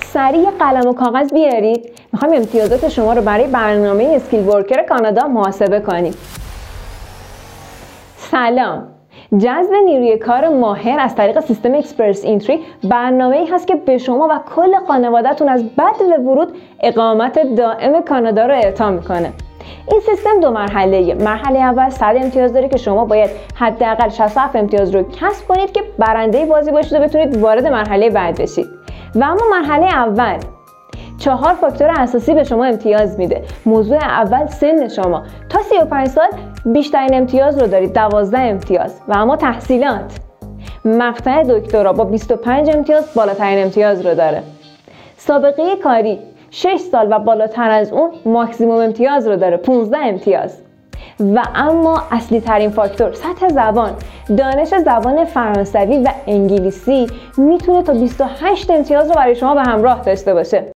سریع قلم و کاغذ بیارید. میخوایم امتیازات شما رو برای برنامه اسکیل ورکر کانادا محاسبه کنیم. سلام. جذب نیروی کار ماهر از طریق سیستم اکسپرس اینتری برنامه‌ای هست که به شما و کل خانواده‌تون از بدو ورود اقامت دائم کانادا رو اعطا میکنه. این سیستم 2 مرحله‌ایه. مرحله اول 100 امتیاز داره که شما باید حداقل 67 امتیاز رو کسب کنید که برنده بازی باشید و بتونید وارد مرحله بعد بشید. و اما مرحله اول 4 فاکتور اساسی به شما امتیاز میده. موضوع اول سن شما. تا 35 سال بیشترین امتیاز رو دارید، 12 امتیاز. و اما تحصیلات. مقطع دکترا با 25 امتیاز بالاترین امتیاز رو داره. سابقه کاری 6 سال و بالاتر از اون ماکسیموم امتیاز رو داره، 15 امتیاز. و اما اصلی ترین فاکتور سطح زبان. دانش زبان فرانسوی و انگلیسی میتونه تا 28 امتیاز رو برای شما به همراه داشته باشه.